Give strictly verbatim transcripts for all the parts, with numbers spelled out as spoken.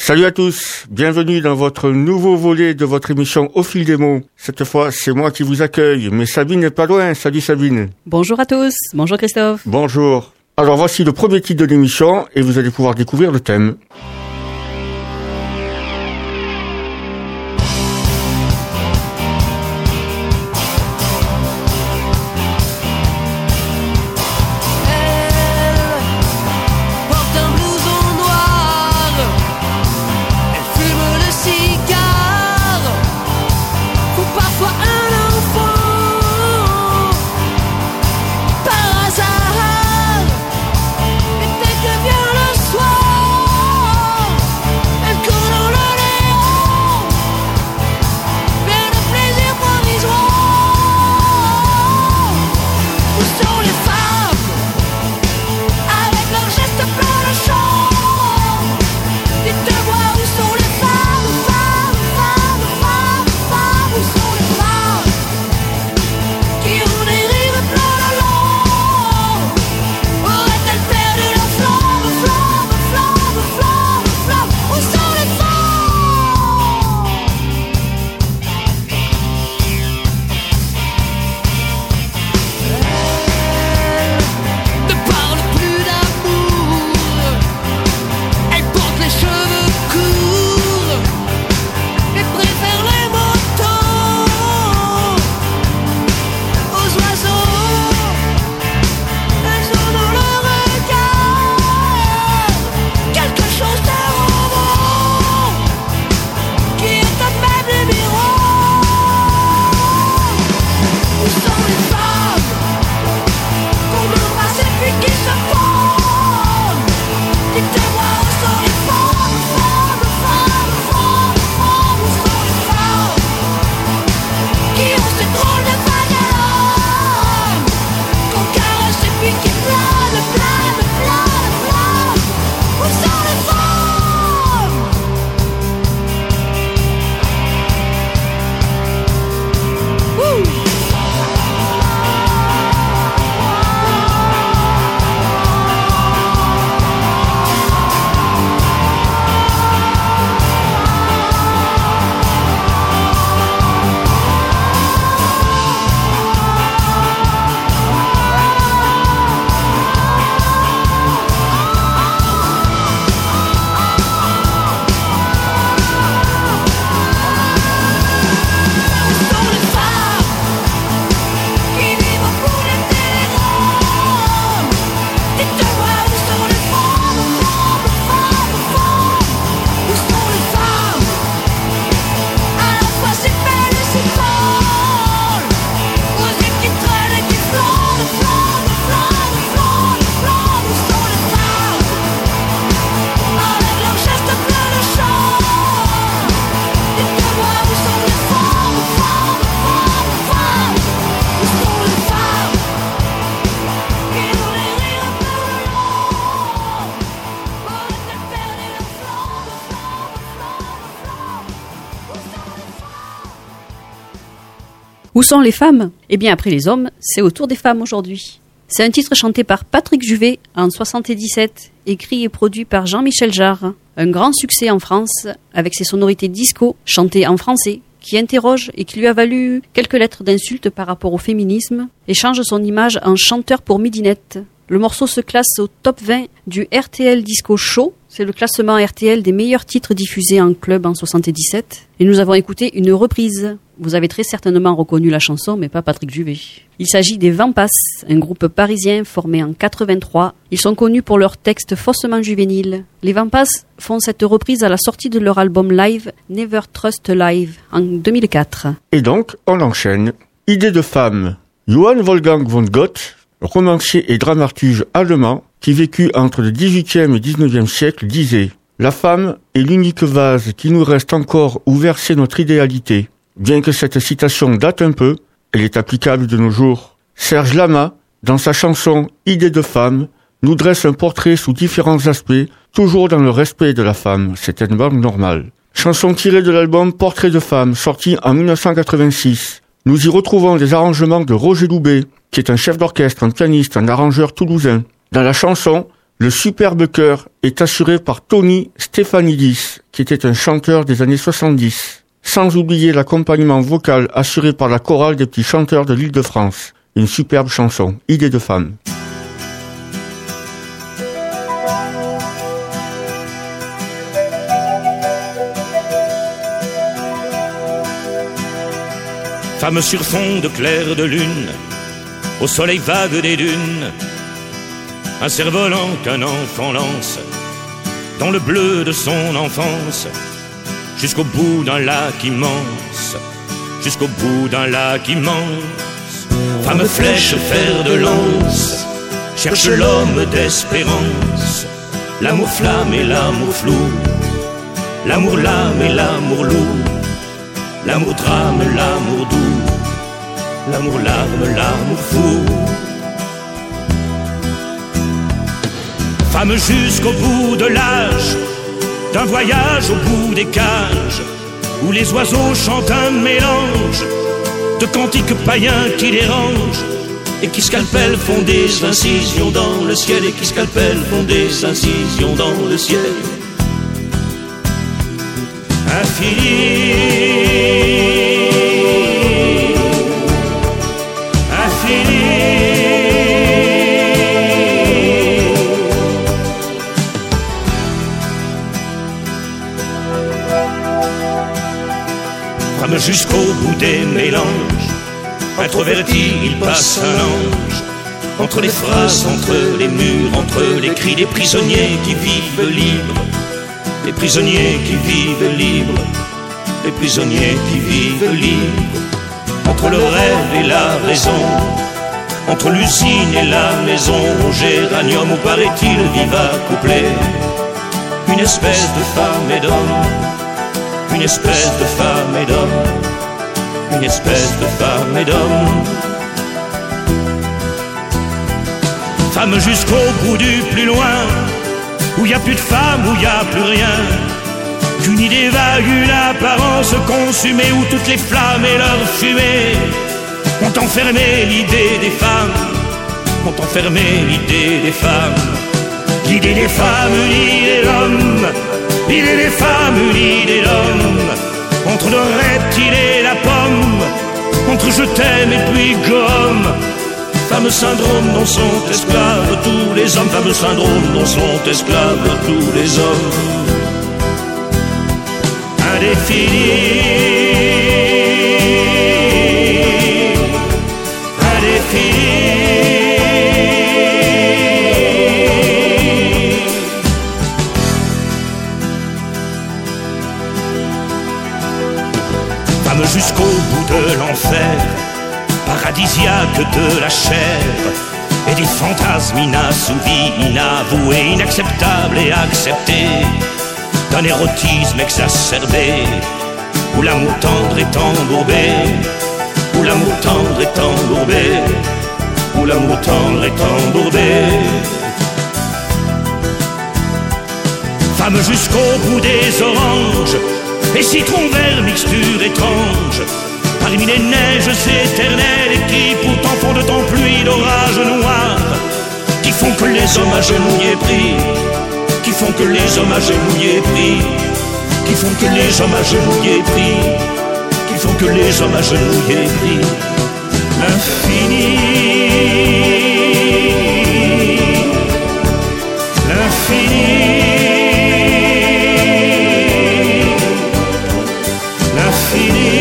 Salut à tous, bienvenue dans votre nouveau volet de votre émission Au fil des mots. Cette fois, c'est moi qui vous accueille, mais Sabine n'est pas loin. Salut Sabine. Bonjour à tous, bonjour Christophe. Bonjour. Alors voici le premier titre de l'émission et vous allez pouvoir découvrir le thème. Où sont les femmes ? Eh bien, après les hommes, c'est au tour des femmes aujourd'hui. C'est un titre chanté par Patrick Juvet en soixante-dix-sept, écrit et produit par Jean-Michel Jarre. Un grand succès en France, avec ses sonorités disco, chantées en français, qui interroge et qui lui a valu quelques lettres d'insultes par rapport au féminisme, et change son image en chanteur pour midinette. Le morceau se classe au top vingt du R T L Disco Show. C'est le classement R T L des meilleurs titres diffusés en club en soixante-dix-sept. Et nous avons écouté une reprise. Vous avez très certainement reconnu la chanson, mais pas Patrick Juvet. Il s'agit des Vampas, un groupe parisien formé en quatre-vingt-trois. Ils sont connus pour leurs textes faussement juvéniles. Les Vampas font cette reprise à la sortie de leur album live Never Trust Live en deux mille quatre. Et donc, on enchaîne. Idée de femme. Johann Wolfgang von Goethe, romancier et dramaturge allemand, qui vécut entre le dix-huitième et dix-neuvième siècle, disait « La femme est l'unique vase qui nous reste encore où verser notre idéalité. » Bien que cette citation date un peu, elle est applicable de nos jours. Serge Lama, dans sa chanson « Idée de femme », nous dresse un portrait sous différents aspects, toujours dans le respect de la femme, c'est une norme normale. Chanson tirée de l'album Portrait de femme, sorti en dix-neuf cent quatre-vingt-six. Nous y retrouvons des arrangements de Roger Loubet, qui est un chef d'orchestre, un pianiste, un arrangeur toulousain. Dans la chanson, Le superbe chœur est assuré par Tony Stefanidis, qui était un chanteur des années soixante-dix. Sans oublier l'accompagnement vocal assuré par la chorale des petits chanteurs de l'Île-de-France. Une superbe chanson, Idée de femme. Femme sur fond de clair de lune, au soleil vague des dunes, un cerf-volant qu'un enfant lance dans le bleu de son enfance, jusqu'au bout d'un lac immense, jusqu'au bout d'un lac immense. Femme flèche, fer de lance, cherche l'homme d'espérance, l'amour flamme et l'amour flou, l'amour lame et l'amour loup, l'amour drame, l'amour doux, l'amour larme, l'amour fou. Femme jusqu'au bout de l'âge, d'un voyage au bout des cages, où les oiseaux chantent un mélange de cantiques païens qui dérangent, et qui scalpellent font des incisions dans le ciel, et qui scalpellent font des incisions dans le ciel. Infini, jusqu'au bout des mélanges, introverti, il passe un ange, entre les phrases, entre les murs, entre les cris des prisonniers qui vivent libres, les prisonniers qui vivent libres, les prisonniers qui vivent libres, entre le rêve et la raison, entre l'usine et la maison, au géranium où paraît-il vivent accouplés une espèce de femme et d'homme, une espèce de femme et d'homme, une espèce de femme et d'homme. Femme jusqu'au bout du plus loin, où y a plus de femme, où y a plus rien, qu'une idée vague, une apparence consumée, où toutes les flammes et leur fumée ont enfermé l'idée des femmes, ont enfermé l'idée des femmes, l'idée des femmes, l'idée de l'homme, l'idée des femmes, l'idée de l'homme, entre le reptile et la pomme, entre je t'aime et puis gomme. Femme syndrome dont sont esclaves tous les hommes, femme syndrome dont sont esclaves tous les hommes. Indéfini, indéfini. Femme jusqu'au bout de l'enfer, paradisiaque de la chair, et des fantasmes inassouvis, inavoués, inacceptables et acceptés, d'un érotisme exacerbé, où l'amour tendre est embourbé, où l'amour tendre est embourbé, où l'amour tendre est embourbé. Femme jusqu'au bout des oranges, et citron vert, mixture étrange, parmi les neiges éternelles qui pourtant font de temps pluie d'orages noirs, qui font que les hommes agenouillés prient, qui font que les hommes agenouillés prient, qui font que les hommes agenouillés prient, qui font que les hommes agenouillés prient. L'infini, l'infini, l'infini.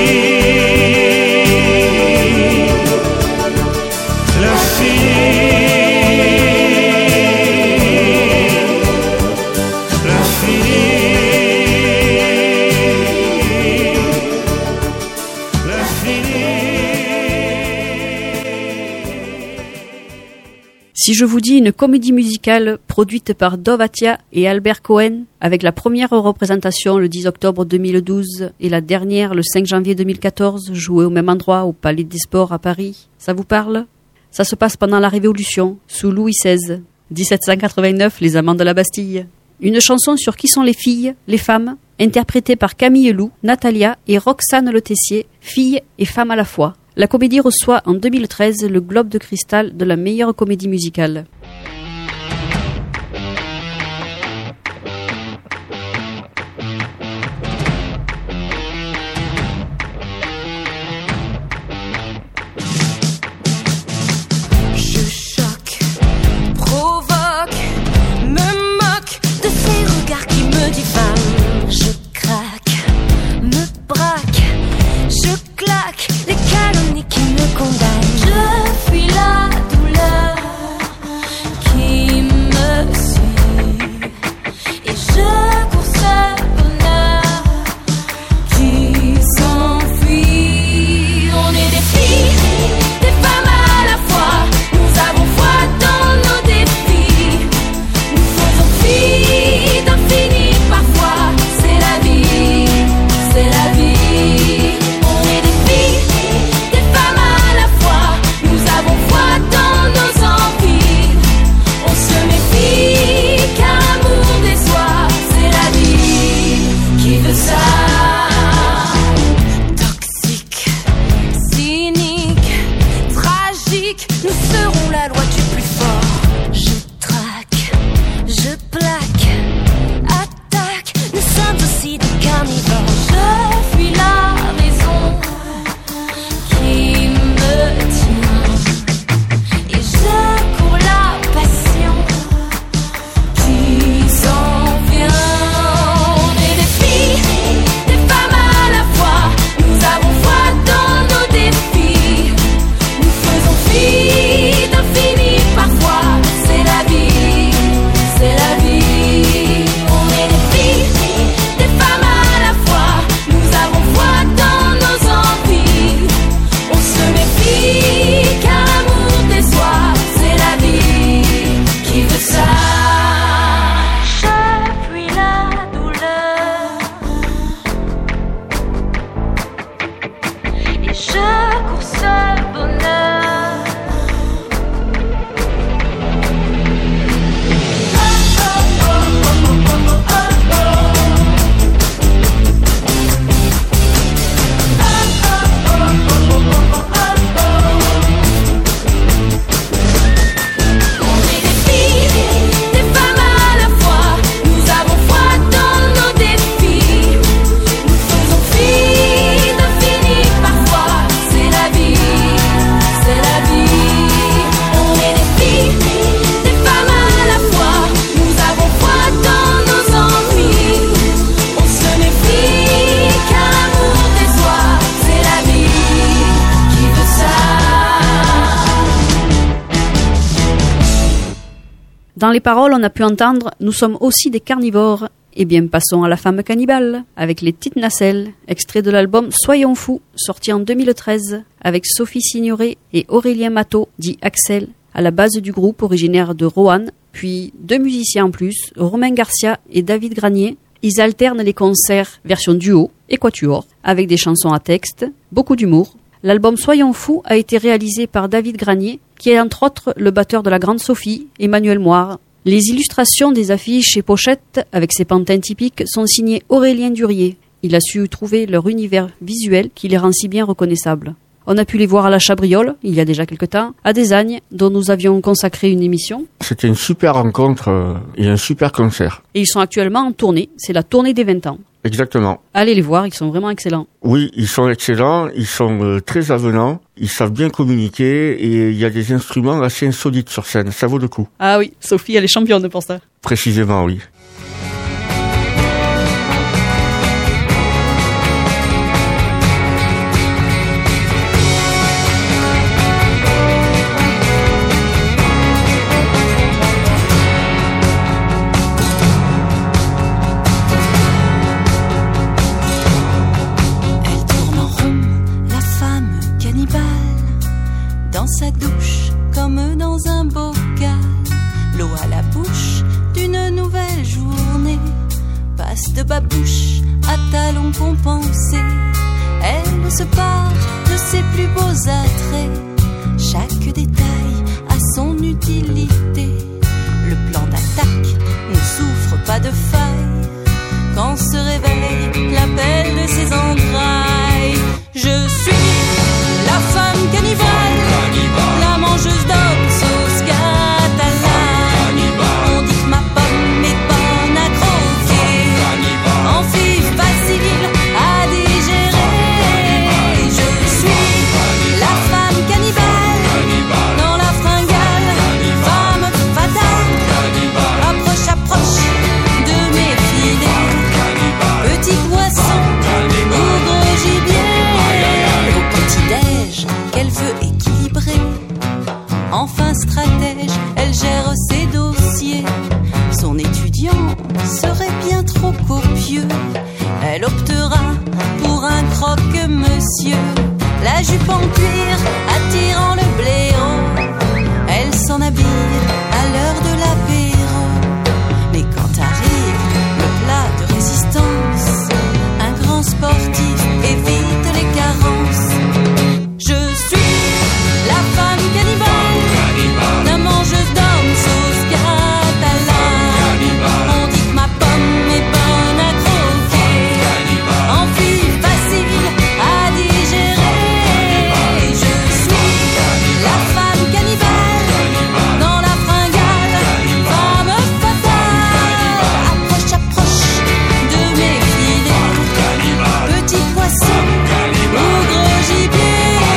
Si je vous dis une comédie musicale produite par Dov Atia et Albert Cohen, avec la première représentation le dix octobre deux mille douze et la dernière le cinq janvier deux mille quatorze, jouée au même endroit au Palais des Sports à Paris, ça vous parle? Ça se passe pendant la Révolution, sous Louis seize, dix-sept cent quatre-vingt-neuf, les amants de la Bastille. Une chanson sur qui sont les filles, les femmes, interprétée par Camille Lou, Natalia et Roxane Le Tessier, filles et femmes à la fois. La comédie reçoit en deux mille treize le Globe de Cristal de la meilleure comédie musicale. Dans les paroles, on a pu entendre « Nous sommes aussi des carnivores ». Eh bien, passons à la femme cannibale, avec les petites nacelles, extrait de l'album Soyons fous, sorti en deux mille treize, avec Sophie Signoret et Aurélien Matteau, dit Axel, à la base du groupe originaire de Roanne, puis deux musiciens en plus, Romain Garcia et David Granier. Ils alternent les concerts version duo et quatuor, avec des chansons à texte, beaucoup d'humour. L'album Soyons fous a été réalisé par David Granier, qui est entre autres le batteur de la Grande Sophie, Emmanuel Moire. Les illustrations des affiches et pochettes, avec ses pantins typiques, sont signées Aurélien Durier. Il a su trouver leur univers visuel qui les rend si bien reconnaissables. On a pu les voir à la Chabriole, il y a déjà quelque temps, à Desagnes, dont nous avions consacré une émission. C'était une super rencontre euh, et un super concert. Et ils sont actuellement en tournée, c'est la tournée des vingt ans. Exactement. Allez les voir, ils sont vraiment excellents. Oui, ils sont excellents, ils sont euh, très avenants, ils savent bien communiquer et il y a des instruments assez insolites sur scène, ça vaut le coup. Ah oui, Sophie, elle est championne pour ça. Précisément, oui. Sa douche comme dans un bocal, l'eau à la bouche d'une nouvelle journée, passe de babouche à talons compensés. Elle se part de ses plus beaux attraits, chaque détail a son utilité. Le plan d'attaque ne souffre pas de faille, quand se réveille l'appel de ses entrailles. Je suis la femme cannibale, la mangeuse d'hommes sauce catalane. On dit que ma pomme est bonne à croquer, amphi facile à digérer. Je suis la femme cannibale, dans la fringale, femme fatale. Approche, approche de mes filets, petit poisson ou gros gibier. Au petit-déj qu'elle veut équilibrer, enfin stratège, elle gère ses dossiers. Son étudiant serait bien trop copieux, elle optera pour un croque-monsieur. La jupe en cuir attirant le bléau, elle s'en habille à l'heure de l'apéro. Mais quand arrive le plat de résistance, un grand sportif évite les carences. Je suis la femme cannibale, la mangeuse d'hommes sauce catalane. On dit que ma pomme est bonne à croquer, amphi facile à digérer. Je suis la femme cannibale, dans la fringale, femme fatale. Approche, approche de mes filets, petit poisson ou gros gibier.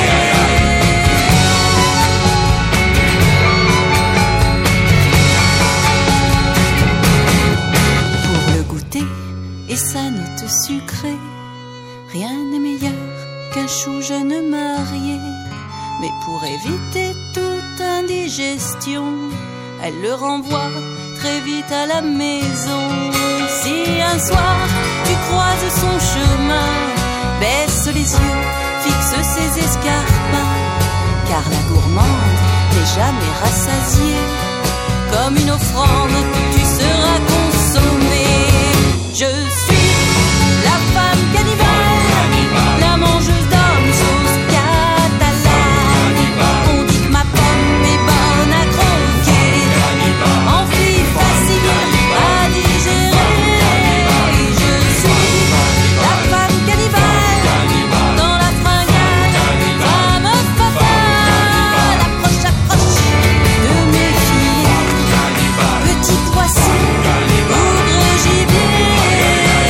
Et sa note sucrée, rien n'est meilleur qu'un chou jeune marié. Mais pour éviter toute indigestion, elle le renvoie très vite à la maison. Si un soir tu croises son chemin, baisse les yeux, fixe ses escarpins, car la gourmande n'est jamais rassasiée. Comme une offrande, tu seras consommé. Je suis la femme cannibale, la mangeuse d'hommes sauce catalane. On dit que ma pomme est bonne à croquer, amphi facile à digérer. Je suis la femme cannibale, dans la fringale, femme fatale. Approche, approche de mes filets, petit poisson ou gros gibier.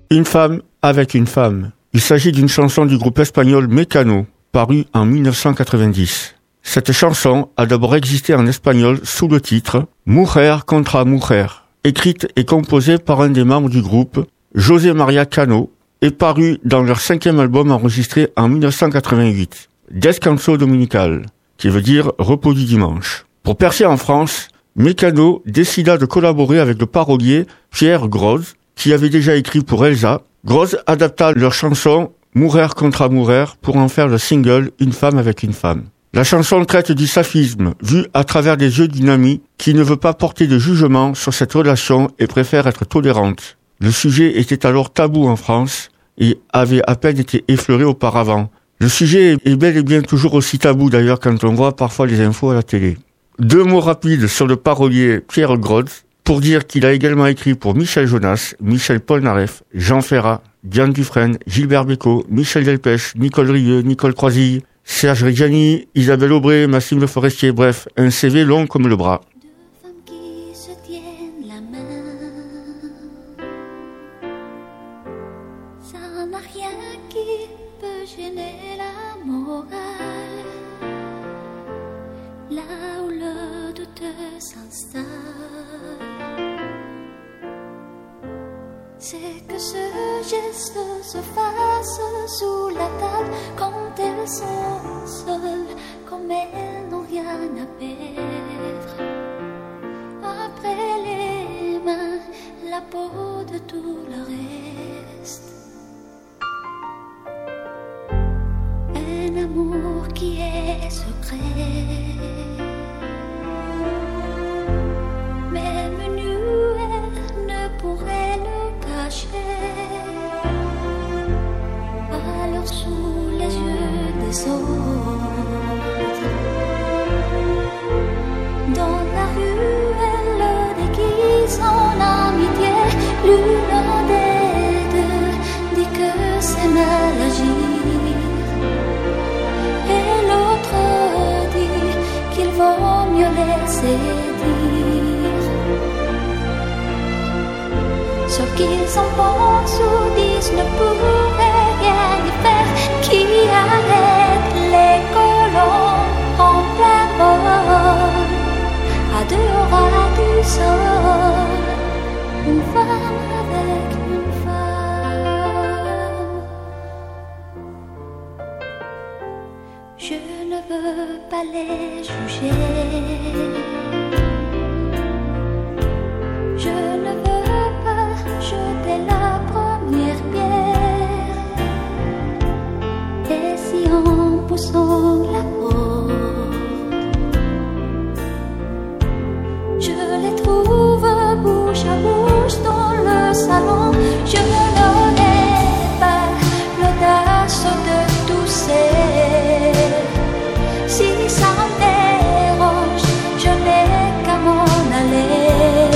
Une femme avec une femme. Il s'agit d'une chanson du groupe espagnol Mecano, parue en mille neuf cent quatre-vingt-dix. Cette chanson a d'abord existé en espagnol sous le titre Mujer contra Mujer, écrite et composée par un des membres du groupe, José María Cano, et parue dans leur cinquième album enregistré en mille neuf cent quatre-vingt-huit, Descanso Dominical, qui veut dire repos du dimanche. Pour percer en France, Mecano décida de collaborer avec le parolier Pierre Grosz, qui avait déjà écrit pour Elsa. Grosz adapta leur chanson Mujer contra Mujer pour en faire le single Une femme avec une femme. La chanson traite du saphisme, vu à travers les yeux d'une amie qui ne veut pas porter de jugement sur cette relation et préfère être tolérante. Le sujet était alors tabou en France et avait à peine été effleuré auparavant. Le sujet est bel et bien toujours aussi tabou d'ailleurs quand on voit parfois les infos à la télé. Deux mots rapides sur le parolier Pierre Grosz pour dire qu'il a également écrit pour Michel Jonas, Michel Polnareff, Jean Ferrat, Diane Dufresne, Gilbert Bécaud, Michel Delpech, Nicole Rieu, Nicole Croisille, Serge Reggiani, Isabelle Aubray, Maxime Le Forestier, bref, un C V long comme le bras. Deux femmes qui se tiennent la main, ça n'a rien qui peut gêner la morale. Là où le doute s'installe, c'est que ce geste se fasse sous la table quand elles sont seules, comme elles n'ont rien à perdre. Après les mains, la peau de tout le reste. Un amour qui est secret, même nue, elle ne pourrait le cacher. Alors sous les yeux des autres, dans la rue, elle le déguise en amitié. L'une des deux dit que c'est mal agir, et l'autre dit qu'il vaut mieux laisser dire. Ce qu'ils en pensent ou disent ne pourrait rien y faire, qui arrête les colons en plein vol, à deux ras du sol, une femme avec une femme. Je ne veux pas les juger, je ne veux pas jeter la première pierre, et si en poussant la porte, je les trouve bouche à bouche dans le salon, je n'aurai pas l'audace de tousser. Si ça me dérange, je n'ai qu'à m'en aller.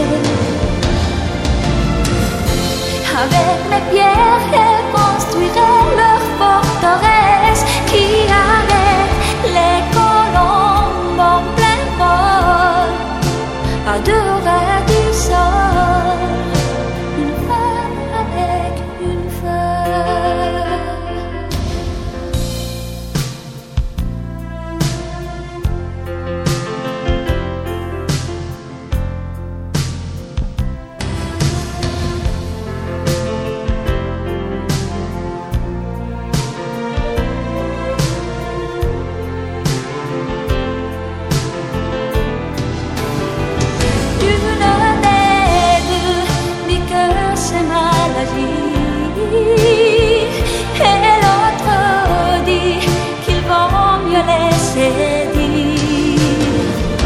Avec mes pierres, elles construiraient leur forteresse qui arrête les colombes en plein vol, à deux ras du sol, une femme avec une femme. Et l'autre dit qu'il vaut mieux laisser dire.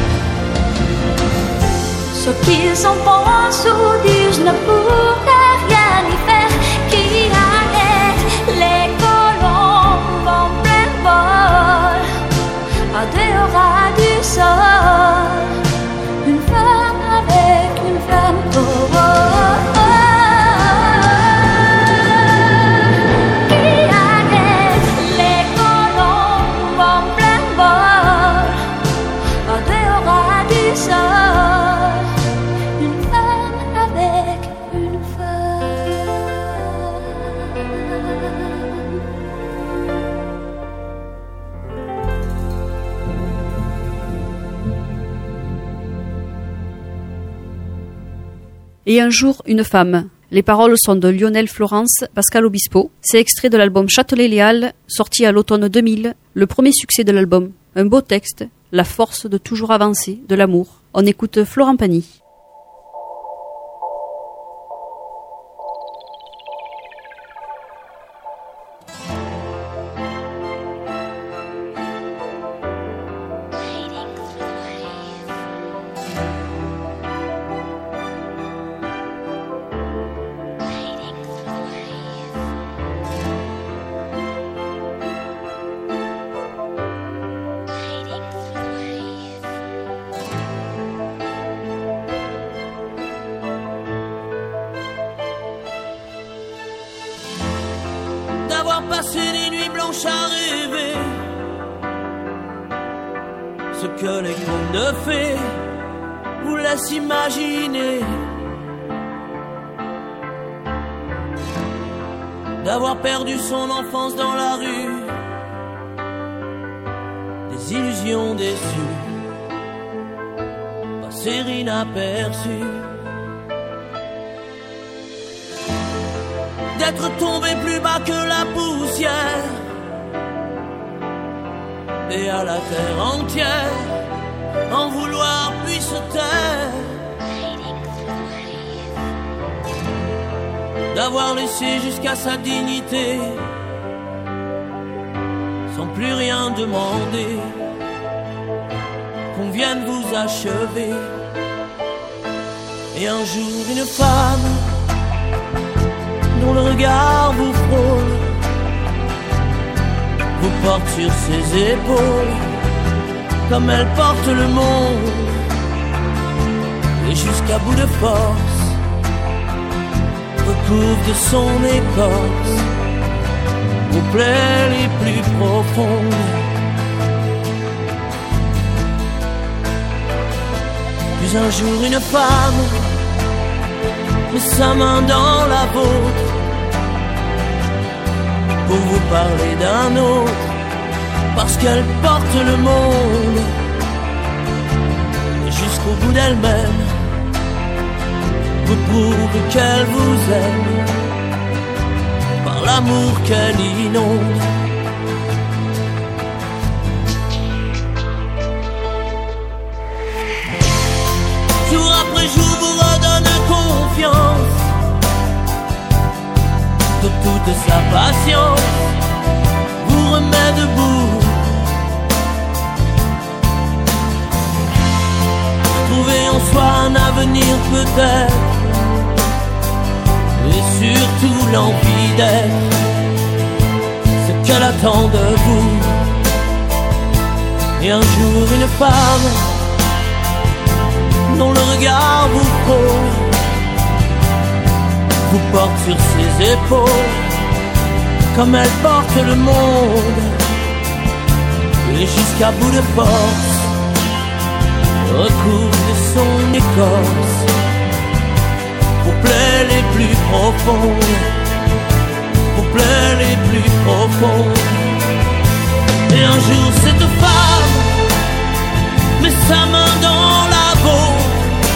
Ce qu'ils en pensent ou disent ne pourrait rien y faire, qui arrête les colombes en plein vol, à deux ras du sol, une femme avec une femme. Oh, oh, oh. Une femme avec une femme. Et un jour, une femme. Les paroles sont de Lionel Florence, Pascal Obispo. C'est extrait de l'album Châtelet-Léal, sorti à l'automne deux mille, le premier succès de l'album. Un beau texte, la force de toujours avancer, de l'amour. On écoute Florent Pagny. D'avoir passé des nuits blanches à rêver ce que les contes de fées vous laissent imaginer, d'avoir perdu son enfance dans la rue, des illusions déçues, passer inaperçues, d'être tombé plus bas que la poussière et à la terre entière en vouloir puis se taire, d'avoir laissé jusqu'à sa dignité sans plus rien demander, qu'on vienne vous achever. Et un jour une femme dont le regard vous frôle, vous porte sur ses épaules, comme elle porte le monde, et jusqu'à bout de force, recouvre de son écorce vos plaies les plus profondes. Puis un jour une femme met sa main dans la vôtre pour vous parler d'un autre, parce qu'elle porte le monde jusqu'au bout d'elle-même, vous prouve qu'elle vous aime par l'amour qu'elle inonde. Jour après jour vous redonne confiance de toute sa patience, vous remet debout, trouver en soi un avenir peut-être, et surtout l'envie d'être ce qu'elle attend de vous. Et un jour une femme dont le regard vous frôle, vous porte sur ses épaules, comme elle porte le monde, et jusqu'à bout de force, recouvre de son écorce vos plaies les plus profondes, vos plaies les plus profondes. Et un jour cette femme met sa main dans la vôtre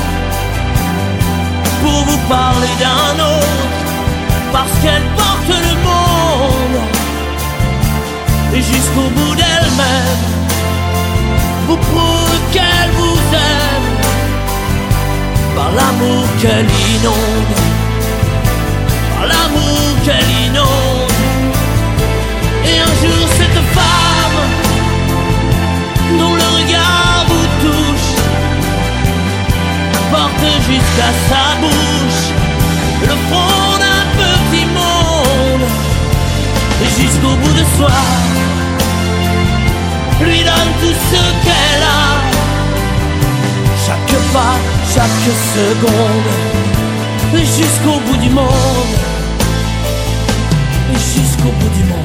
pour vous parler d'un autre, parce qu'elle porte le monde, et jusqu'au bout d'elle-même vous prouve qu'elle vous aime par l'amour qu'elle inonde, par l'amour qu'elle inonde. Et un jour cette femme dont le regard vous touche porte jusqu'à sa bouche le front d'un petit monde, et jusqu'au bout de soi lui donne tout ce qu'elle a, chaque pas, chaque seconde, et jusqu'au bout du monde, et jusqu'au bout du monde.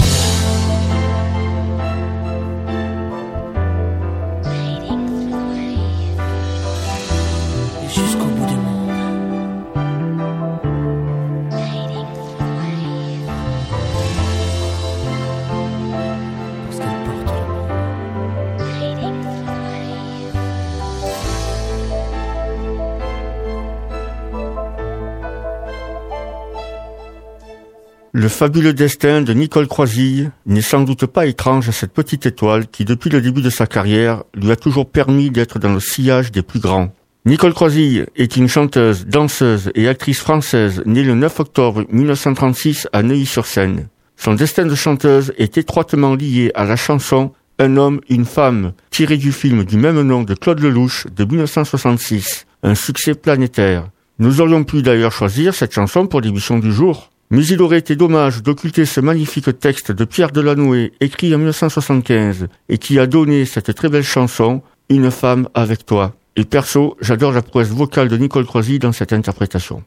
Le fabuleux destin de Nicole Croisille n'est sans doute pas étrange à cette petite étoile qui, depuis le début de sa carrière, lui a toujours permis d'être dans le sillage des plus grands. Nicole Croisille est une chanteuse, danseuse et actrice française née le neuf octobre mille neuf cent trente-six à Neuilly-sur-Seine. Son destin de chanteuse est étroitement lié à la chanson Un homme, une femme, tirée du film du même nom de Claude Lelouch de mille neuf cent soixante-six, un succès planétaire. Nous aurions pu d'ailleurs choisir cette chanson pour l'émission du jour. Mais il aurait été dommage d'occulter ce magnifique texte de Pierre Delanoë, écrit en mille neuf cent soixante-quinze, et qui a donné cette très belle chanson, Une femme avec toi. Et perso, j'adore la prouesse vocale de Nicole Croisille dans cette interprétation.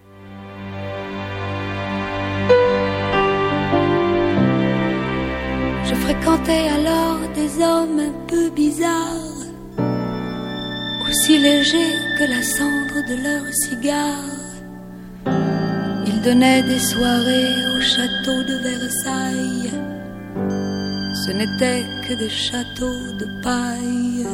Je fréquentais alors des hommes un peu bizarres, aussi légers que la cendre de leur cigare. Ils donnaient des soirées au château de Versailles. Ce n'étaient que des châteaux de paille.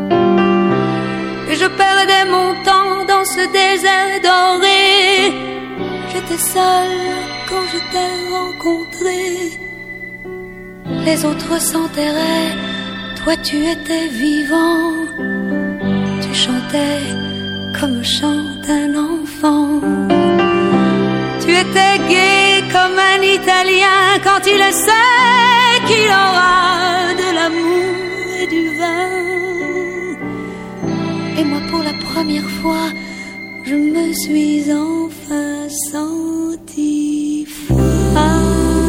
Et je perdais mon temps dans ce désert doré. J'étais seule quand je t'ai rencontré. Les autres s'enterraient, toi tu étais vivant. Tu chantais comme chante un enfant. Tu étais gai comme un Italien quand il sait qu'il aura de l'amour et du vin. Et moi pour la première fois, je me suis enfin sentie femme.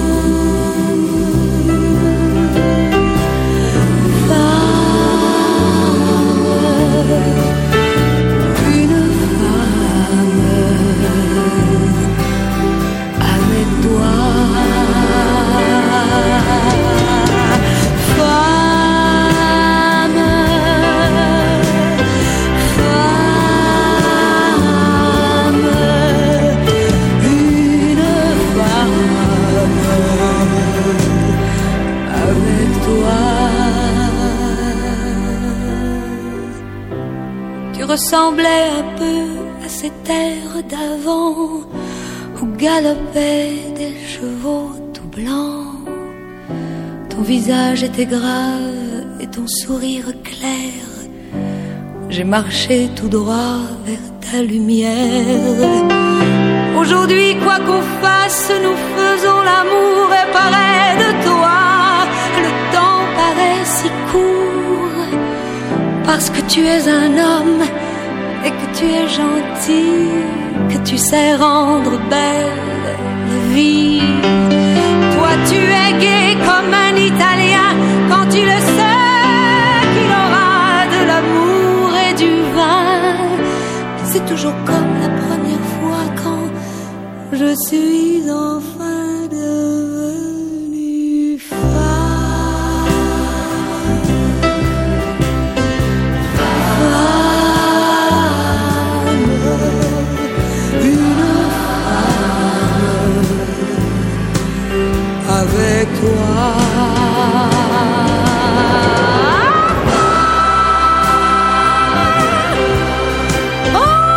Ressemblait un peu à ces terres d'avant où galopaient des chevaux tout blancs. Ton visage était grave et ton sourire clair. J'ai marché tout droit vers ta lumière. Aujourd'hui, quoi qu'on fasse, nous faisons l'amour et pareil de toi. Le temps paraît si court parce que tu es un homme et que tu es gentil, que tu sais rendre belle la vie. Toi tu es gai comme un Italien quand tu le sais qu'il aura de l'amour et du vin. C'est toujours comme la première fois quand je suis enfin devenue femme. Avec toi.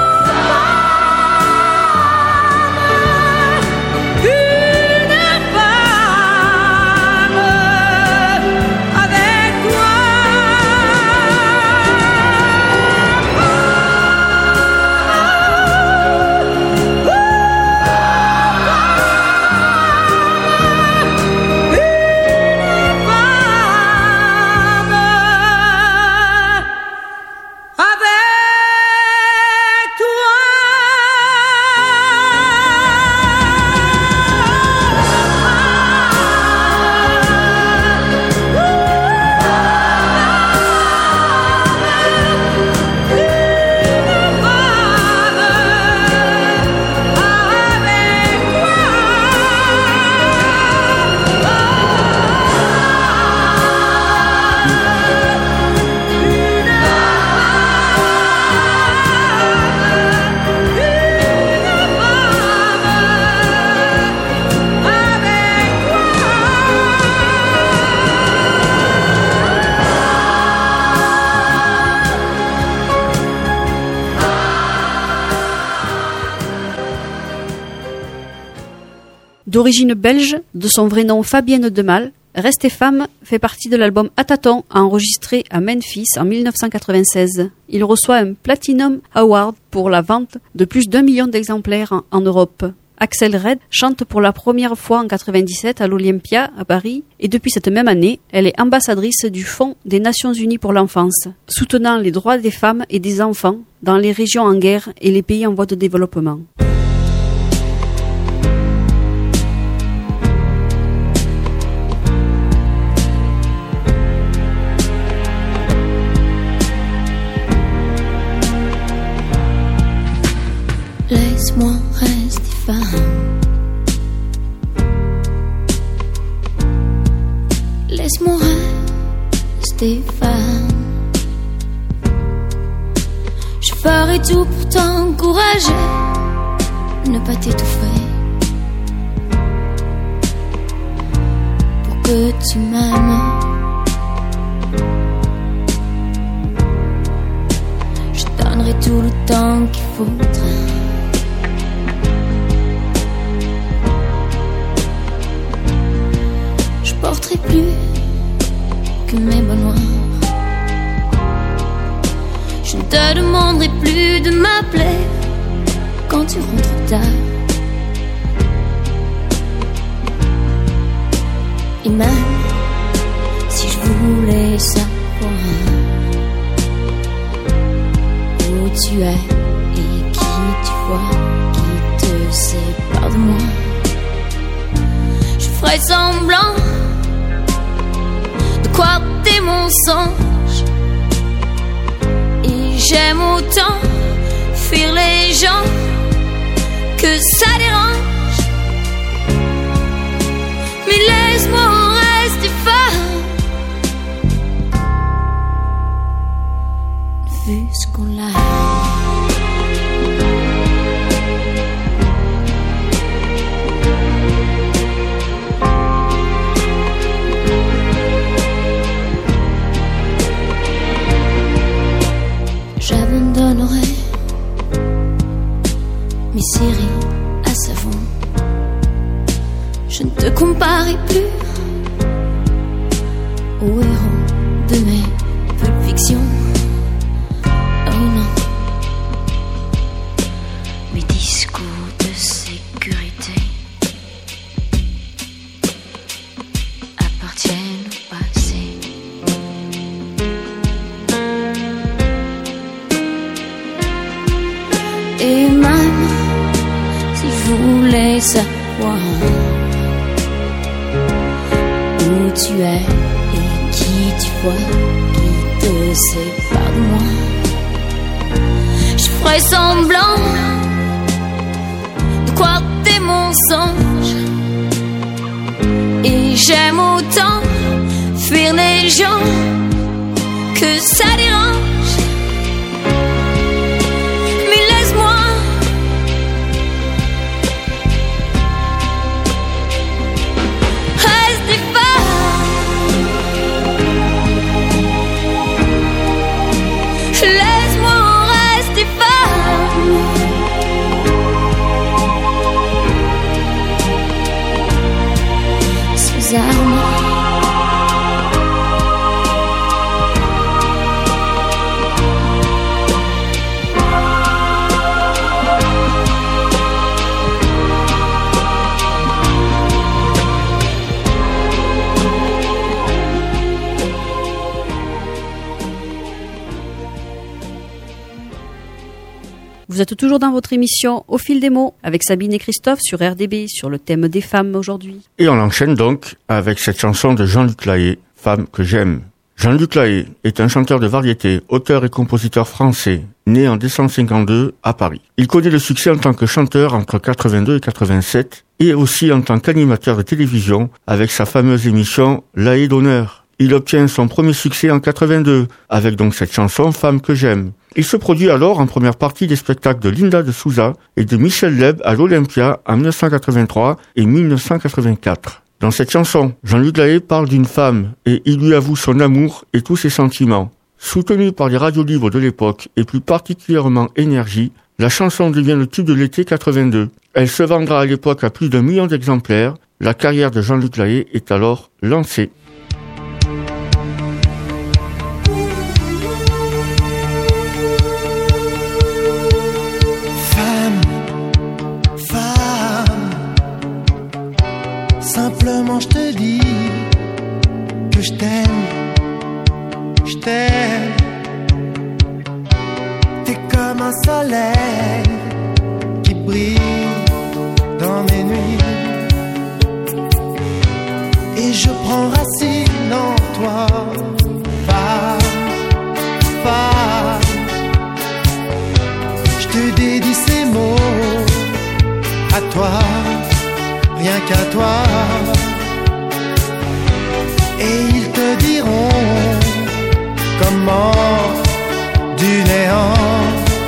Oh, femme, une femme. D'origine belge, de son vrai nom Fabienne Demal, Rester femme fait partie de l'album À tâtons, enregistré à Memphis en dix-neuf cent quatre-vingt-seize. Il reçoit un Platinum Award pour la vente de plus d'un million d'exemplaires en, en Europe. Axel Red chante pour la première fois en quatre-vingt-dix-sept à l'Olympia à Paris et depuis cette même année, elle est ambassadrice du Fonds des Nations Unies pour l'enfance, soutenant les droits des femmes et des enfants dans les régions en guerre et les pays en voie de développement. Laisse-moi rester femme. Laisse-moi rester femme. Je ferai tout pour t'encourager, ne pas t'étouffer, pour que tu m'aimes. Je donnerai tout le temps qu'il faudra. Je porterai plus que mes bas noirs. Je ne te demanderai plus de m'appeler quand tu rentres tard. Et même si je voulais savoir où tu es et qui tu vois, qui te sépare de moi, je ferais semblant de croire tes mensonges. Et j'aime autant fuir les gens que ça dérange. Mais laisse-moi rester femme, vu ce qu'on l'a. J'abandonnerai mes séries à savon. Je ne te comparerai plus au héros de mes Pulp Fiction. Oh non. Mes discours de sécurité appartiennent au passé. Et même si je voulais savoir où tu es et qui tu vois, qui te sépare de moi, je ferais semblant de croire tes mensonges. Et j'aime autant fuir les gens que ça dérange. Vous êtes toujours dans votre émission Au fil des mots avec Sabine et Christophe sur R D B sur le thème des femmes aujourd'hui. Et on enchaîne donc avec cette chanson de Jean-Luc Lahaye, Femme que j'aime. Jean-Luc Lahaye est un chanteur de variété, auteur et compositeur français, né en décembre cinquante-deux à Paris. Il connaît le succès en tant que chanteur entre quatre-vingt-deux et quatre-vingt-sept et aussi en tant qu'animateur de télévision avec sa fameuse émission Lahaye d'honneur. Il obtient son premier succès en quatre-vingt-deux, avec donc cette chanson « Femme que j'aime ». Il se produit alors en première partie des spectacles de Linda de Souza et de Michel Leb à l'Olympia en dix-neuf cent quatre-vingt-trois et dix-neuf cent quatre-vingt-quatre. Dans cette chanson, Jean-Luc Lahaye parle d'une femme et il lui avoue son amour et tous ses sentiments. Soutenue par les radios libres de l'époque et plus particulièrement Énergie, la chanson devient le tube de l'été quatre-vingt-deux. Elle se vendra à l'époque à plus d'un million d'exemplaires. La carrière de Jean-Luc Lahaye est alors lancée. Femme, femme, simplement je te dis que je t'aime, je t'aime. T'es comme un soleil qui brille dans mes nuits. Et je prends racine en toi, femme, femme. Je te dédie ces mots à toi, rien qu'à toi. Et ils te diront comment du néant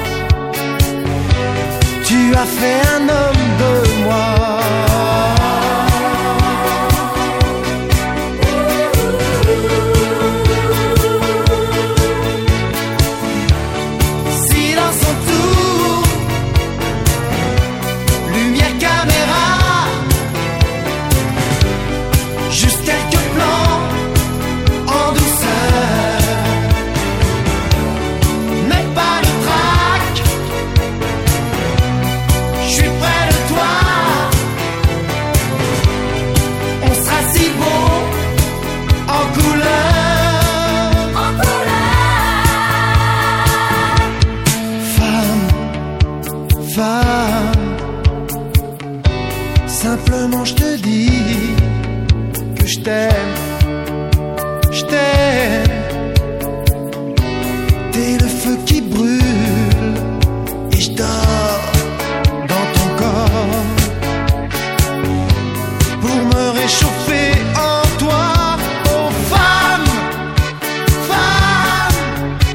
tu as fait un homme de moi. Simplement je te dis que je t'aime, je t'aime. T'es le feu qui brûle et je dors dans ton corps pour me réchauffer en toi. Oh femme, femme,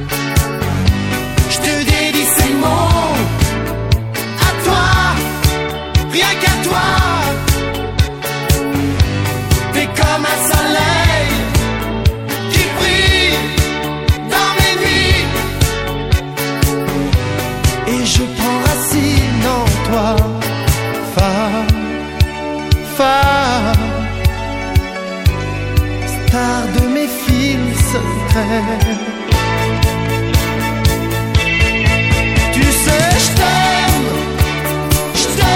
je te dédie ces mots à toi, rien qu'à toi. Comme un soleil qui brille dans mes nuits. Et je prends racine en toi, femme, femme, star de mes films secrets. Tu sais, je t'aime, je t'aime.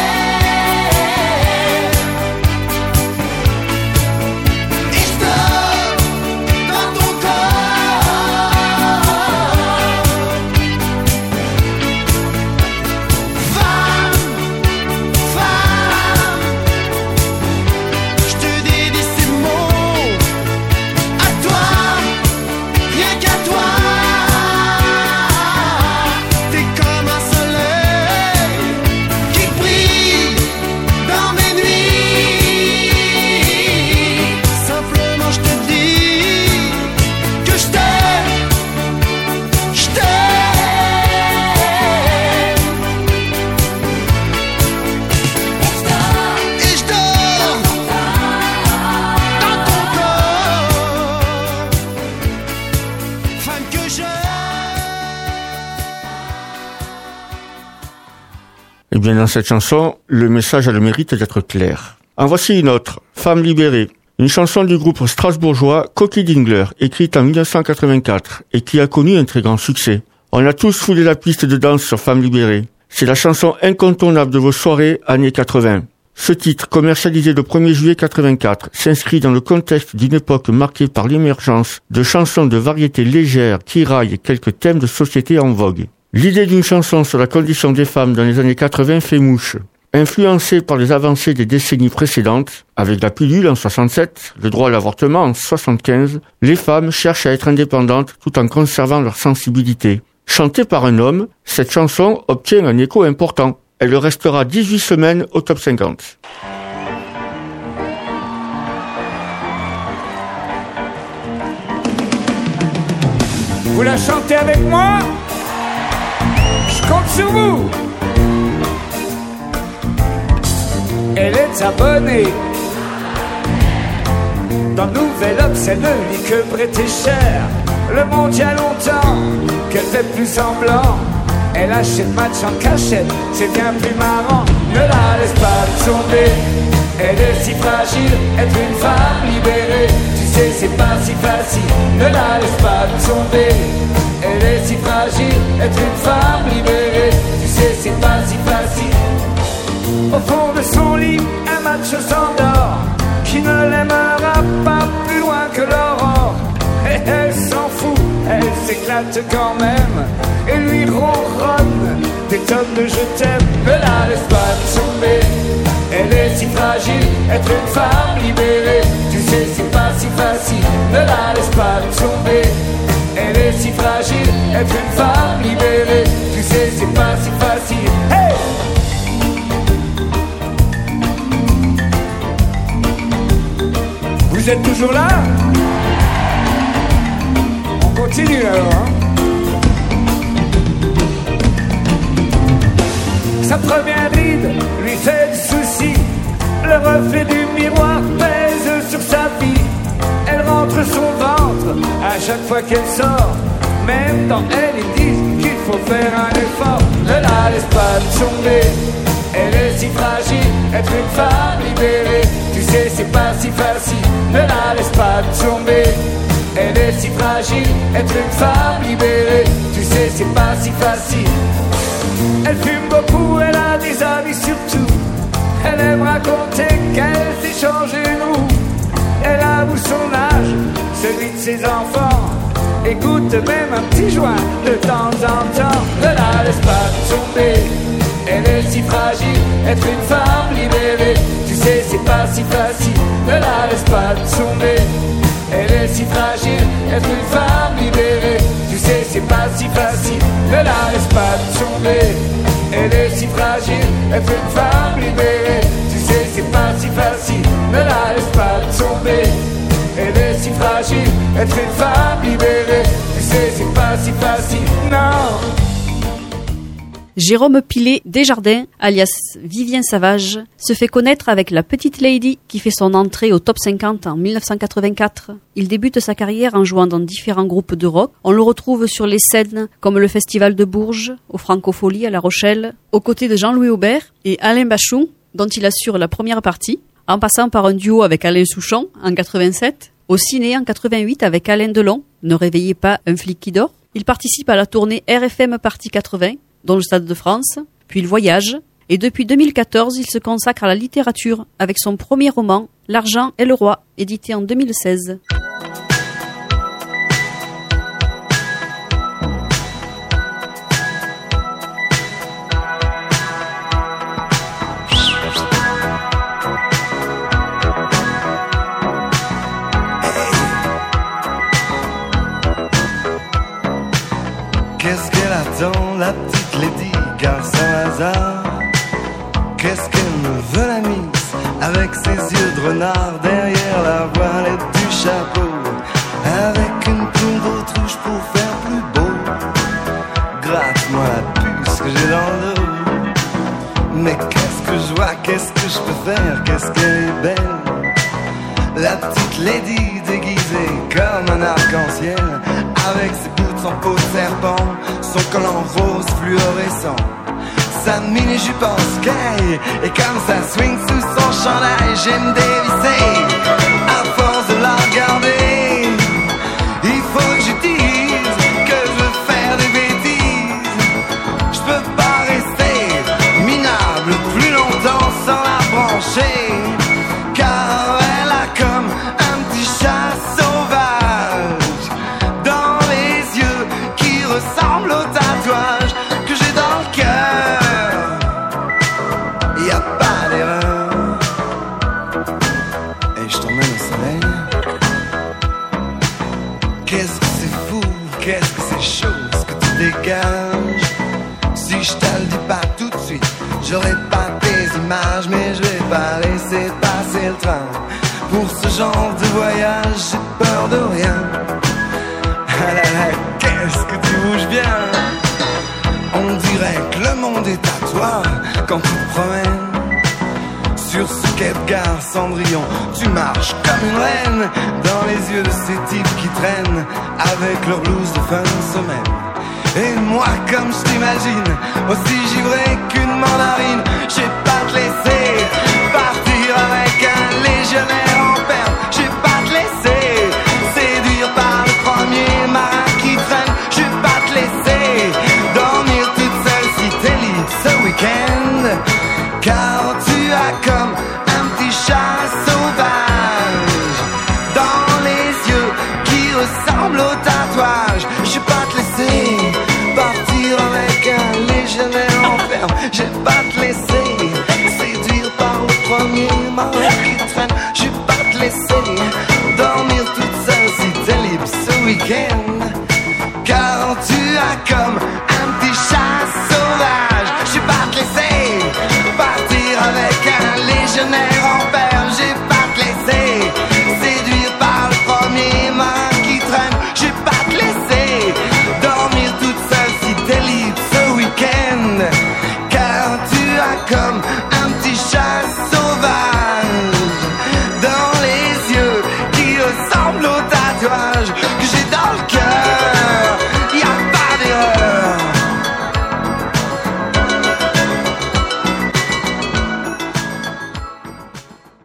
Eh bien, dans cette chanson, le message a le mérite d'être clair. En voici une autre, Femme libérée. Une chanson du groupe strasbourgeois Coquille Dingler, écrite en dix-neuf cent quatre-vingt-quatre et qui a connu un très grand succès. On a tous foulé la piste de danse sur Femme libérée. C'est la chanson incontournable de vos soirées années quatre-vingts. Ce titre, commercialisé le premier juillet quatre-vingt-quatre, s'inscrit dans le contexte d'une époque marquée par l'émergence de chansons de variété légère qui raillent quelques thèmes de société en vogue. L'idée d'une chanson sur la condition des femmes dans les années quatre-vingts fait mouche. Influencée par les avancées des décennies précédentes, avec la pilule en soixante-sept, le droit à l'avortement en soixante-quinze, les femmes cherchent à être indépendantes tout en conservant leur sensibilité. Chantée par un homme, cette chanson obtient un écho important. Elle restera dix-huit semaines au top cinquante. Vous la chantez avec moi? Je compte sur vous. Elle est abonnée dans le Nouvel Obs, elle ne lit que prêter cher. Le monde y a longtemps qu'elle fait plus semblant. Elle achète match en cachette, c'est bien plus marrant. ne la laisse pas tomber. Elle est si fragile, être une femme libérée. Tu sais, c'est pas si facile, ne la laisse pas tomber. Elle est si fragile, être une femme libérée. Tu sais, c'est pas si facile. Au fond de son lit, un macho s'endort, qui ne l'aimera pas plus loin que l'aurore. Et elle s'en fout, elle s'éclate quand même, et lui ronronne des tonnes de je t'aime. Ne la laisse pas tomber, elle est si fragile, être une femme libérée. Tu sais, c'est pas si facile, ne la laisse pas tomber. Elle est si fragile, être une femme libérée. Tu sais, c'est pas si facile. Hey! Vous êtes toujours là? On continue alors, hein? Sa première ride lui fait du souci. Le reflet du miroir pèse sur sa vie. Elle rentre son ventre à chaque fois qu'elle sort. Même dans elle, ils disent qu'il faut faire un effort. Ne la laisse pas tomber, elle est si fragile, être une femme libérée. Tu sais, c'est pas si facile, ne la laisse pas tomber. Elle est si fragile, être une femme libérée. Tu sais, c'est pas si facile. Elle fume beaucoup, elle a des amis surtout. Elle aime raconter qu'elle s'est changée une roue. Elle avoue son âge, celui de ses enfants. Écoute même un petit joint de temps en temps. Ne la laisse pas tomber, elle est si fragile, être une femme libérée. Tu sais, c'est pas si facile, ne la laisse pas tomber. Elle est si fragile, être une femme libérée. Tu sais, c'est pas si facile, ne la laisse pas tomber. Elle est si fragile, être une femme libérée. Tu sais, c'est pas si facile, ne la laisse pas tomber. Elle est si fragile, être une femme libérée. Tu sais, c'est pas si facile, non. Jérôme Pilet Desjardins, alias Vivien Savage, se fait connaître avec La Petite Lady qui fait son entrée au top cinquante en dix-neuf cent quatre-vingt-quatre. Il débute sa carrière en jouant dans différents groupes de rock. On le retrouve sur les scènes comme le Festival de Bourges, au Francophonie à La Rochelle, aux côtés de Jean-Louis Aubert et Alain Bachung, dont il assure la première partie, en passant par un duo avec Alain Souchon en quatre-vingt-sept, au ciné en quatre-vingt-huit avec Alain Delon, Ne réveillez pas un flic qui dort. Il participe à la tournée R F M Partie quatre-vingts, dont le Stade de France, puis il voyage, et depuis deux mille quatorze, il se consacre à la littérature avec son premier roman, L'argent est le roi, édité en deux mille seize. Qu'est-ce qu'elle attend, la petite lady, car sans hasard? Qu'est-ce qu'elle me veut, la miss, avec ses yeux de renard derrière la voilette du chapeau, avec une plume d'autruche pour faire plus beau? Gratte-moi la puce que j'ai dans le dos. Mais qu'est-ce que je vois, qu'est-ce que je peux faire, qu'est-ce qu'elle est belle, la petite lady déguisée comme un arc-en-ciel, avec ses boots en peau de serpent, son collant rose fluorescent, sa mini-jupe en sky, et comme ça swing sous son chandail, j'aime dévisser, à force de la regarder, il faut que je dise que je veux faire des bêtises, je peux pas rester minable plus longtemps sans la brancher, car elle a comme un petit chat sauvage dans les yeux qui ressemblent au tatouage que j'ai dans le cœur. Y a pas d'erreur. Et je t'emmène au soleil. Qu'est-ce que c'est fou, qu'est-ce que c'est chaud, ce que tu dégages. Si je te le dis pas tout de suite, j'aurai pas tes images, mais je vais pas laisser passer le train. Pour ce genre de voyage, j'ai peur de rien. Ah là là, qu'est-ce que tu bouges bien. On dirait que le monde est à toi quand tu te promènes. Sur ce quai de gare Cendrillon, tu marches comme une reine dans les yeux de ces types qui traînent avec leur blouse de fin de semaine. Et moi, comme je t'imagine, aussi givré qu'une mandarine, j'ai pas de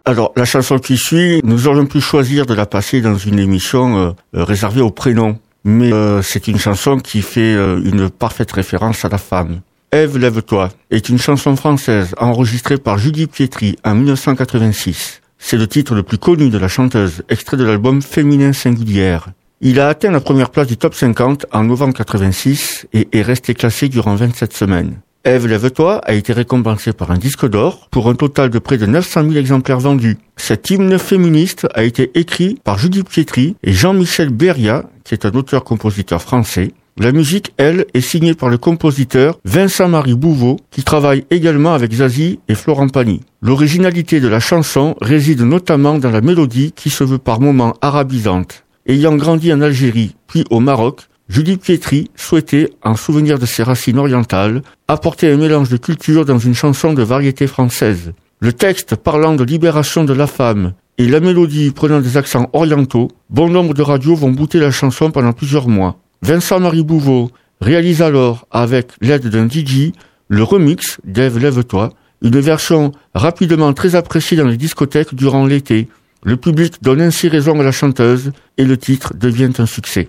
Alors, la chanson qui suit, nous aurions pu choisir de la passer dans une émission euh, réservée aux prénoms. Mais euh, c'est une chanson qui fait euh, une parfaite référence à la femme. Ève, lève-toi est une chanson française enregistrée par Judy Pietri en dix-neuf cent quatre-vingt-six. C'est le titre le plus connu de la chanteuse, extrait de l'album Féminin Singulière. Il a atteint la première place du top cinquante en novembre quatre-vingt-six et est resté classé durant vingt-sept semaines. Ève, lève-toi a été récompensé par un disque d'or pour un total de près de neuf cent mille exemplaires vendus. Cet hymne féministe a été écrit par Judy Pietri et Jean-Michel Beria, qui est un auteur-compositeur français. La musique, elle, est signée par le compositeur Vincent-Marie Bouveau, qui travaille également avec Zazie et Florent Pagny. L'originalité de la chanson réside notamment dans la mélodie qui se veut par moments arabisante. Ayant grandi en Algérie, puis au Maroc, Judy Pietri souhaitait, en souvenir de ses racines orientales, apporter un mélange de culture dans une chanson de variété française. Le texte parlant de libération de la femme et la mélodie prenant des accents orientaux, bon nombre de radios vont booter la chanson pendant plusieurs mois. Vincent-Marie Bouveau réalise alors, avec l'aide d'un D J, le remix d'Ève, lève-toi, une version rapidement très appréciée dans les discothèques durant l'été. Le public donne ainsi raison à la chanteuse et le titre devient un succès.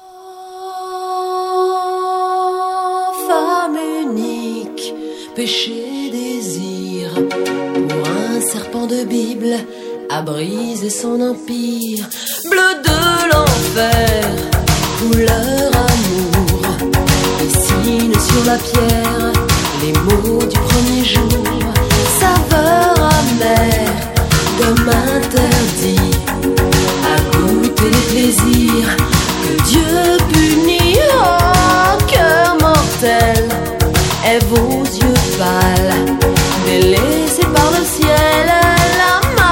Péché, désir, pour un serpent de Bible, a brisé son empire. Bleu de l'enfer, couleur amour, dessine sur la pierre les mots du premier jour. Saveur amère, comme interdit, à goûter les plaisirs que Dieu punit. Oh, cœur mortel, Ève aux yeux pâles, délaissée par le ciel, la malle.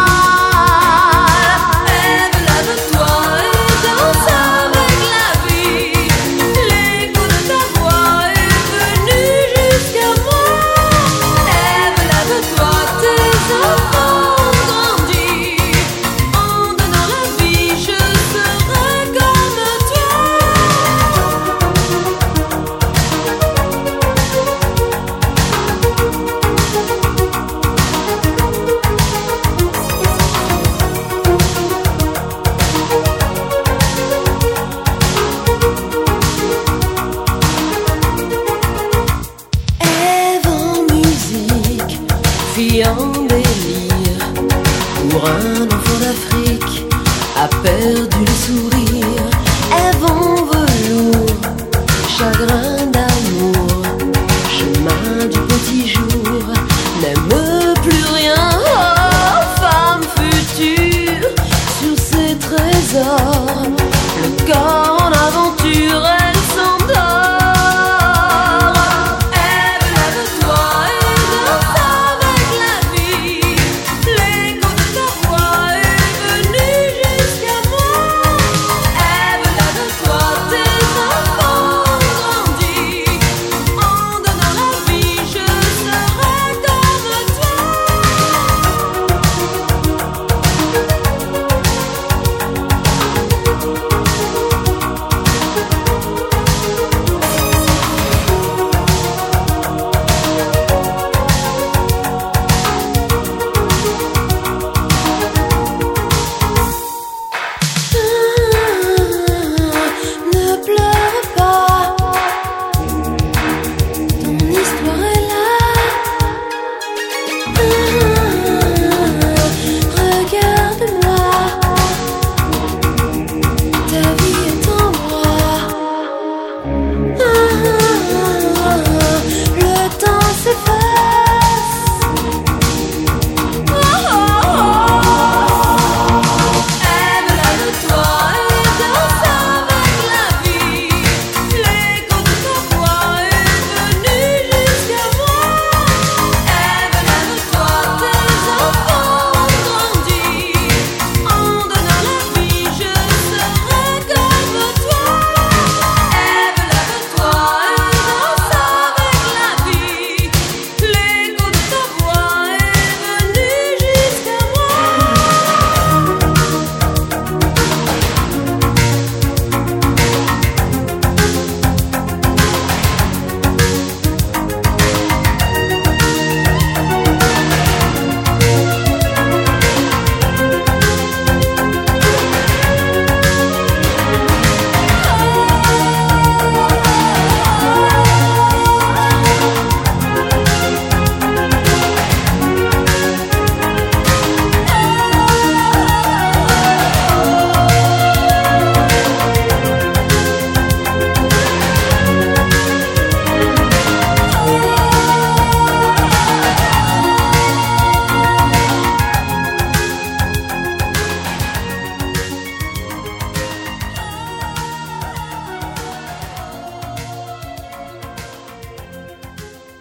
Ève, lève-toi et danse avec la vie. L'écho de ta voix est venu jusqu'à moi. Ève, lève-toi, tes enfants ont grandi. En donnant la vie, je serai comme toi. Ève en musique, fille en délire, pour un enfant d'Afrique, a perdu le sourire. Ève en velours, chagrin d'amour, chemin du petit jour, n'aime plus rien. Oh, femme future, sur ses trésors, le corps en aventure, elle s'endort. Ève, lève-toi et danse avec la vie. L'écho de ta voix est venu jusqu'à moi.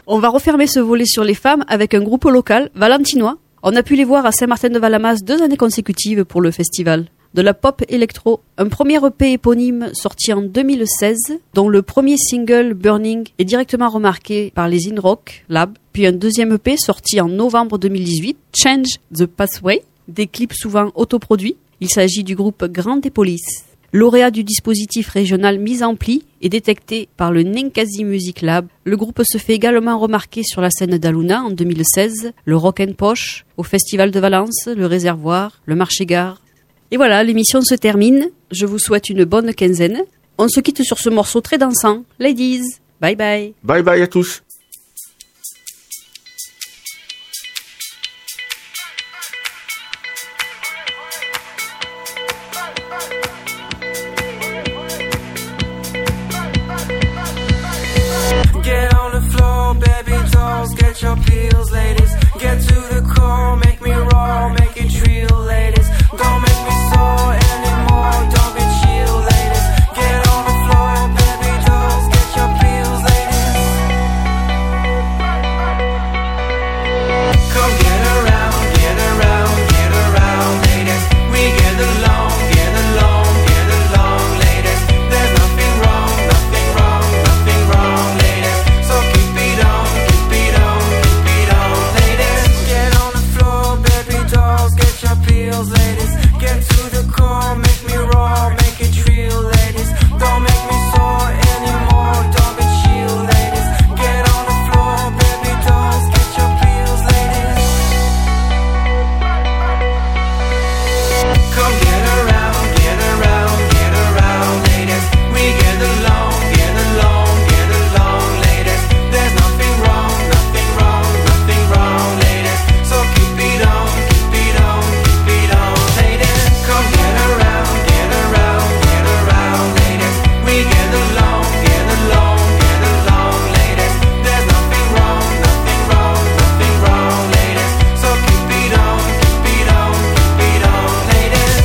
On va refermer ce volet sur les femmes avec un groupe local, valentinois. On a pu les voir à Saint-Martin-de-Valamas deux années consécutives pour le festival. De la pop électro, un premier E P éponyme sorti en deux mille seize, dont le premier single Burning est directement remarqué par les In Rock Lab, puis un deuxième E P sorti en novembre deux mille dix-huit, Change the Pathway, des clips souvent autoproduits. Il s'agit du groupe Grande Police. Lauréat du dispositif régional Mise en Pli et détecté par le Ninkasi Music Lab, le groupe se fait également remarquer sur la scène d'Aluna en deux mille seize, le Rock and Poche, au Festival de Valence, le Réservoir, le Marché-Gare. Et voilà, l'émission se termine. Je vous souhaite une bonne quinzaine. On se quitte sur ce morceau très dansant. Ladies, bye bye. Bye bye à tous. Get on the floor, baby dolls, get your pills, ladies. Get to the core, make me raw, make it real, ladies. Don't make me sore anymore, don't be chill, ladies. Get on the floor, baby dolls, get your pills, ladies. Come get around, get around, get around, ladies. We get along, get along, get along, ladies. There's nothing wrong, nothing wrong, nothing wrong, ladies. So keep it on, keep it on, keep it on, ladies. Get on the floor, baby dolls, get your pills, ladies. Get to the core, make me raw, make it real, ladies. Don't make me sore anymore, don't be chill, ladies. Get on the floor, baby dolls, get your pills, ladies. Come get around, get around, get around, ladies. We get along, get along, get along, ladies. There's nothing wrong, nothing wrong, nothing wrong, ladies. So keep it on, keep it on, keep it on, ladies. Come get around, get around, get around, ladies. We get along, get along, get along, ladies. There's nothing wrong, nothing wrong, nothing wrong, ladies. So keep it on, keep it on, keep it on, ladies.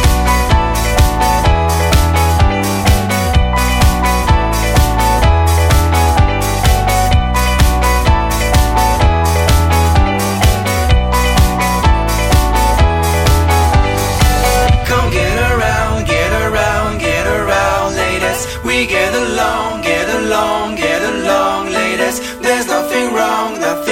Come get around, get around, get around, ladies. We get along, get along, get along, ladies. There's nothing wrong, nothing